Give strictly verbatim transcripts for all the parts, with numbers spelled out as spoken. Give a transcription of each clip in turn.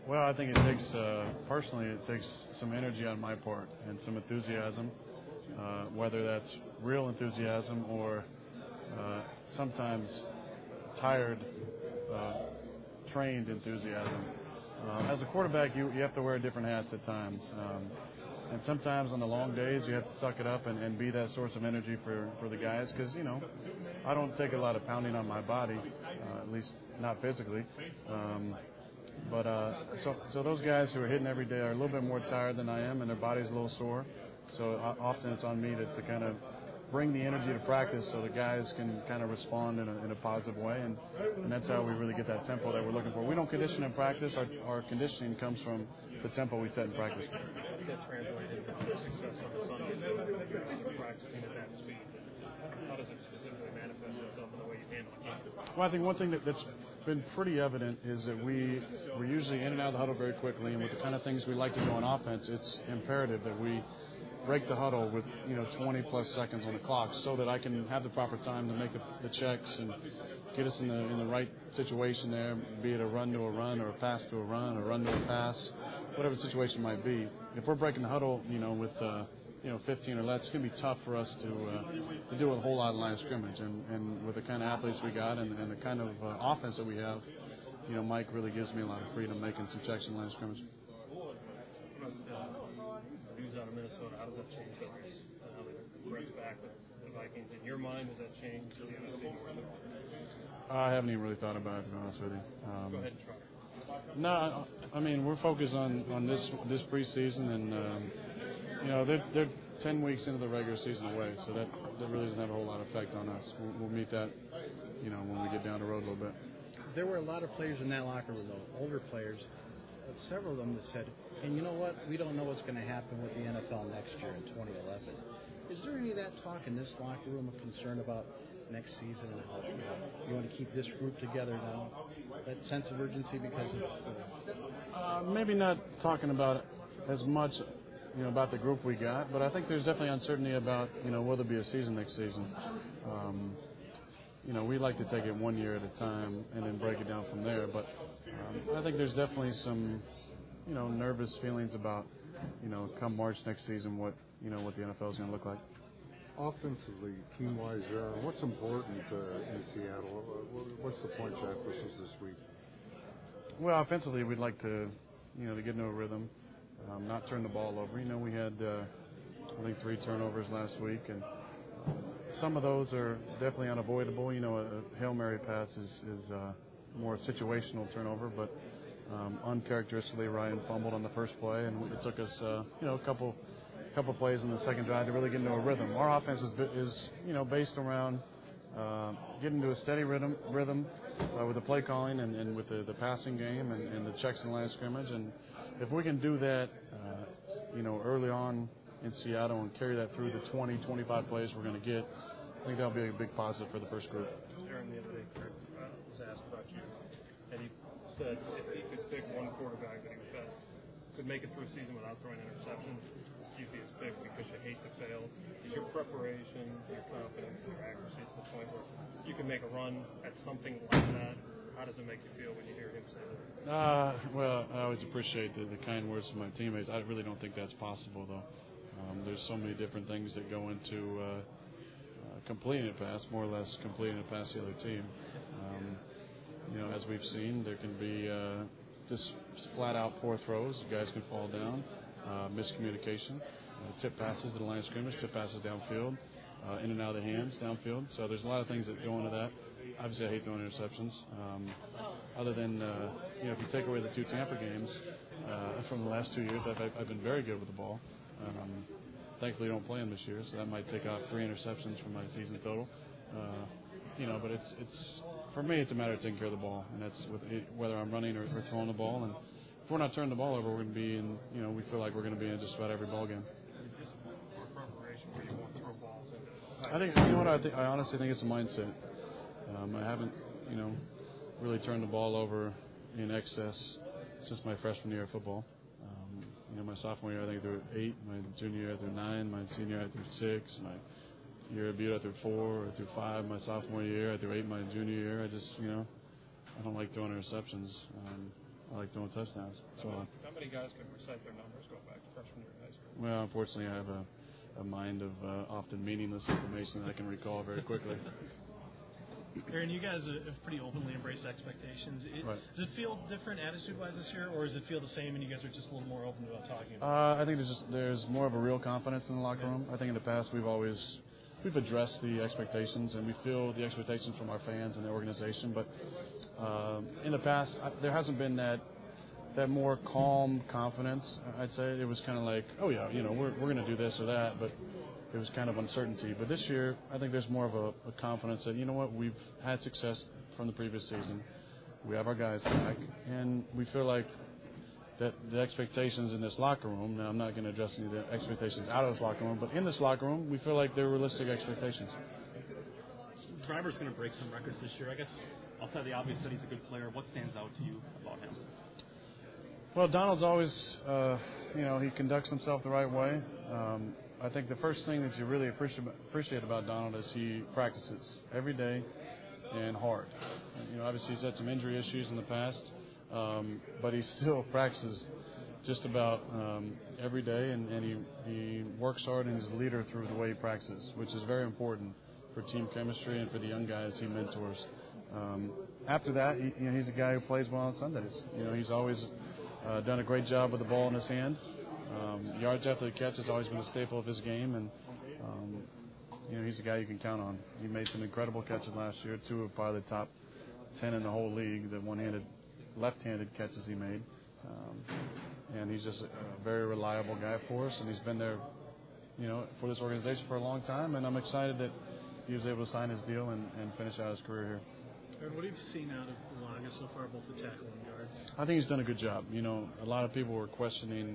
Well, I think it takes, uh, personally, it takes some energy on my part and some enthusiasm, uh, whether that's real enthusiasm or uh, sometimes tired, uh, trained enthusiasm. Uh, as a quarterback, you, you have to wear different hats at times. Um, and sometimes on the long days, you have to suck it up and, and be that source of energy for, for the guys because, you know, I don't take a lot of pounding on my body, uh, at least not physically. Um, But uh, so, so those guys who are hitting every day are a little bit more tired than I am, and their body's a little sore. So uh, often it's on me to, to kind of bring the energy to practice so the guys can kind of respond in a, in a positive way, and, and that's how we really get that tempo that we're looking for. We don't condition in practice. Our, our conditioning comes from the tempo we set in practice. How did that translate into success on the Sundays, practicing at that speed? How does it specifically manifest itself in the way you handle the game? Well, I think one thing that, that's been pretty evident is that we, we're usually in and out of the huddle very quickly, and with the kind of things we like to do on offense, it's imperative that we break the huddle with, you know, twenty plus seconds on the clock so that I can have the proper time to make the, the checks and get us in the in the right situation there, be it a run to a run or a pass to a run or a run to a pass, whatever the situation might be. If we're breaking the huddle, you know, with uh, you know, fifteen or less, it's going to be tough for us to uh, to do a whole lot of line of scrimmage. And, and with the kind of athletes we got and, and the kind of uh, offense that we have, you know, Mike really gives me a lot of freedom making some checks in line of scrimmage. News out of Minnesota, how does that change the race? Uh, how they progress back with the Vikings? In your mind, does that change the N F C North? I haven't even really thought about it, to be honest with you. Um, Go ahead and try. No, I mean, we're focused on, on this this preseason, and, um, you know, they're, they're ten weeks into the regular season away, so that, that really doesn't have a whole lot of effect on us. We'll, we'll meet that, you know, when we get down the road a little bit. There were a lot of players in that locker room, though, older players, uh, several of them that said, and you know what, we don't know what's going to happen with the N F L next year in twenty eleven. Is there any of that talk in this locker room of concern about next season and how you, know, you want to keep this group together now? That sense of urgency because of... Uh, uh, maybe not talking about it as much, you know, about the group we got, but I think there's definitely uncertainty about, you know, will there be a season next season. Um, you know, we like to take it one year at a time and then break it down from there, but um, I think there's definitely some, you know, nervous feelings about, you know, come March next season, what, you know, what the N F L is going to look like. Offensively, team-wise, uh, what's important uh, in Seattle? What's the points of emphasis this week? Well, offensively, we'd like to, you know, to get into a rhythm, um, not turn the ball over. You know, we had, uh, I think, three turnovers last week, and some of those are definitely unavoidable. You know, a Hail Mary pass is, is uh, more a situational turnover, but um, uncharacteristically, Ryan fumbled on the first play, and it took us, uh, you know, a couple couple plays in the second drive to really get into a rhythm. Our offense is, is you know, based around uh, getting to a steady rhythm, rhythm uh, with the play calling and, and with the, the passing game and, and the checks and line of scrimmage. And if we can do that, uh, you know, early on in Seattle and carry that through the twenty, twenty-five plays we're going to get, I think that'll be a big positive for the first group. Aaron, the other day, Kurt uh, was asked about you, and he said if he could pick one quarterback that he would bet could make it through a season without throwing interceptions, you'd be his pick because you hate to fail. Is your preparation, your confidence, and your accuracy to the point where you can make a run at something like that? How does it make you feel when you hear him say that? Uh, well, I always appreciate the, the kind words from my teammates. I really don't think that's possible, though. Um, there's so many different things that go into uh, uh, completing a pass, more or less completing a pass the other team. Um, you know, as we've seen, there can be uh, just flat-out poor throws. Guys can fall down, uh, miscommunication, uh, tip passes to the line of scrimmage, tip passes downfield, uh, in and out of the hands downfield. So there's a lot of things that go into that. Obviously, I hate throwing interceptions. Um, other than, uh, you know, if you take away the two Tampa games uh, from the last two years, I've, I've been very good with the ball. Um, thankfully, we don't play them this year, so that might take out three interceptions from my season total. Uh, you know, but it's it's for me, it's a matter of taking care of the ball, and that's with it, whether I'm running or, or throwing the ball. And if we're not turning the ball over, we're going to be in. You know, we feel like we're going to be in just about every ball game. Just for preparation, where you won't throw balls into. I think you know what I think. I honestly think it's a mindset. Um, I haven't, you know, really turned the ball over in excess since my freshman year of football. Um, you know, my sophomore year I think I threw eight. My junior year I threw nine. My senior year I threw six. My year at Butte I threw four. I threw five. My sophomore year I threw eight. My junior year I just, you know, I don't like throwing interceptions. Um, I like throwing touchdowns. So, how, how many guys can recite their numbers going back to freshman year in high school? Well, unfortunately, I have a, a mind of uh, often meaningless information that I can recall very quickly. Aaron, you guys have pretty openly embraced expectations. It, right. Does it feel different attitude-wise this year, or does it feel the same and you guys are just a little more open about talking about it? Uh, I think there's just there's more of a real confidence in the locker room. I think in the past we've always we've addressed the expectations and we feel the expectations from our fans and the organization. But uh, in the past, I, there hasn't been that that more calm confidence. I'd say it was kind of like, oh yeah, you know, we're we're going to do this or that, but it was kind of uncertainty. But this year, I think there's more of a, a confidence that, you know what, we've had success from the previous season. We have our guys back, and we feel like that the expectations in this locker room, now I'm not going to address any of the expectations out of this locker room, but in this locker room, we feel like they're realistic expectations. Driver's going to break some records this year. I guess outside the obvious that he's a good player, what stands out to you about him? Well, Donald's always, uh, you know, he conducts himself the right way. Um, I think the first thing that you really appreciate appreciate about Donald is he practices every day and hard. And, you know, obviously he's had some injury issues in the past, um, but he still practices just about um, every day, and, and he, he works hard and is a leader through the way he practices, which is very important for team chemistry and for the young guys he mentors. Um, after that, he, you know, he's a guy who plays well on Sundays. You know, he's always uh, done a great job with the ball in his hand. Um, yards after the catch has always been a staple of his game, and um, you know, he's a guy you can count on. He made some incredible catches last year, two of probably the top ten in the whole league, the one-handed, left-handed catches he made. Um, and he's just a, a very reliable guy for us, and he's been there, you know, for this organization for a long time, and I'm excited that he was able to sign his deal and, and finish out his career here. Aaron, what have you seen out of Bulaga so far, both the tackle and guard? I think he's done a good job. You know, a lot of people were questioning,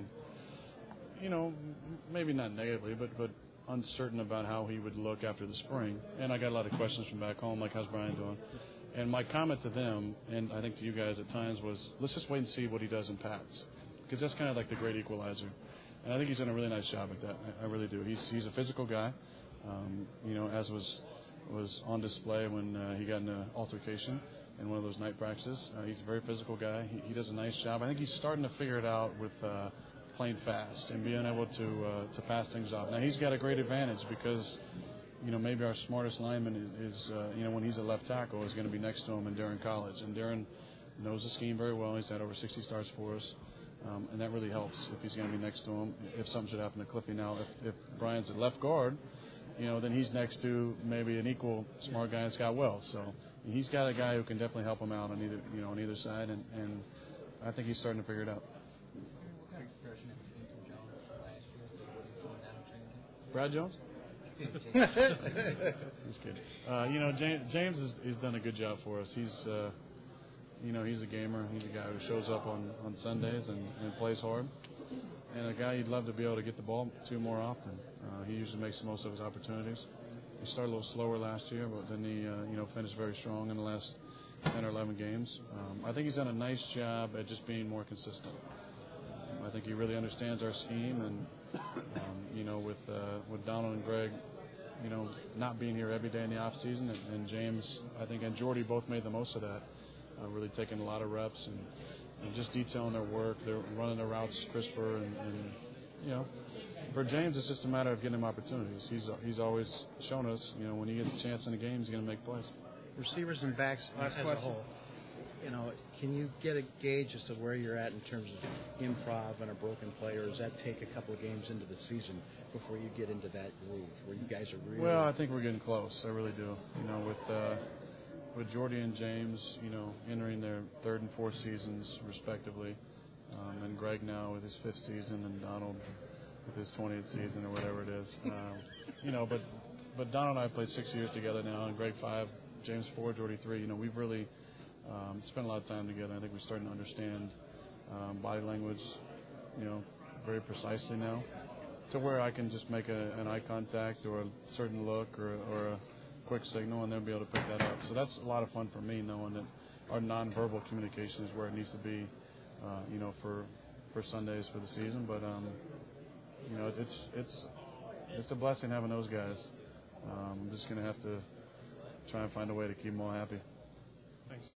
you know, maybe not negatively, but, but uncertain about how he would look after the spring. And I got a lot of questions from back home, like, how's Brian doing? And my comment to them, and I think to you guys at times, was let's just wait and see what he does in Pats, because that's kind of like the great equalizer. And I think he's done a really nice job at that. I, I really do. He's he's a physical guy, um, you know, as was was on display when uh, he got in an altercation in one of those night practices. Uh, he's a very physical guy. He, he does a nice job. I think he's starting to figure it out with uh, playing fast and being able to uh, to pass things off. Now he's got a great advantage because, you know, maybe our smartest lineman is, is uh, you know, when he's a left tackle, is going to be next to him in Darren College. And Darren knows the scheme very well. He's had over sixty starts for us, um, and that really helps if he's going to be next to him. If something should happen to Cliffy now, if, if Brian's at left guard, you know, then he's next to maybe an equal smart guy in Scott Wells. So he's got a guy who can definitely help him out on either, you know, on either side, and, and I think he's starting to figure it out. Brad Jones? He's kidding. Uh, you know, James, James has he's done a good job for us. He's, uh, you know, he's a gamer. He's a guy who shows up on, on Sundays and, and plays hard. And a guy you'd love to be able to get the ball to more often. Uh, he usually makes the most of his opportunities. He started a little slower last year, but then he, uh, you know, finished very strong in the last ten or eleven games. Um, I think he's done a nice job at just being more consistent. Um, I think he really understands our scheme, and um, you know, with uh, with Donald and Greg, you know, not being here every day in the off season, and, and James, I think, and Jordy both made the most of that. Uh, really taking a lot of reps and, and just detailing their work. They're running their routes crisper, and, and you know, for James, it's just a matter of getting him opportunities. He's he's always shown us, you know, when he gets a chance in a game, he's going to make plays. Receivers and backs Last as question. a whole, you know, can you get a gauge as to where you're at in terms of improv and a broken play, or does that take a couple of games into the season before you get into that groove where you guys are really? Well, I think we're getting close. I really do. You know, with uh, with Jordy and James, you know, entering their third and fourth seasons respectively, um, and Greg now with his fifth season, and Donald with his twentieth season or whatever it is. Um, you know, but but Donald and I played six years together now, and Greg five, James four, Jordy three. You know, we've really um, spent a lot of time together. I think we're starting to understand um, body language, you know, very precisely now, to where I can just make a, an eye contact or a certain look or, or a quick signal, and they'll be able to pick that up. So that's a lot of fun for me, knowing that our nonverbal communication is where it needs to be, uh, you know, for for Sundays for the season. But um, you know, it's it's it's a blessing having those guys. Um, I'm just gonna have to try and find a way to keep them all happy. Thanks.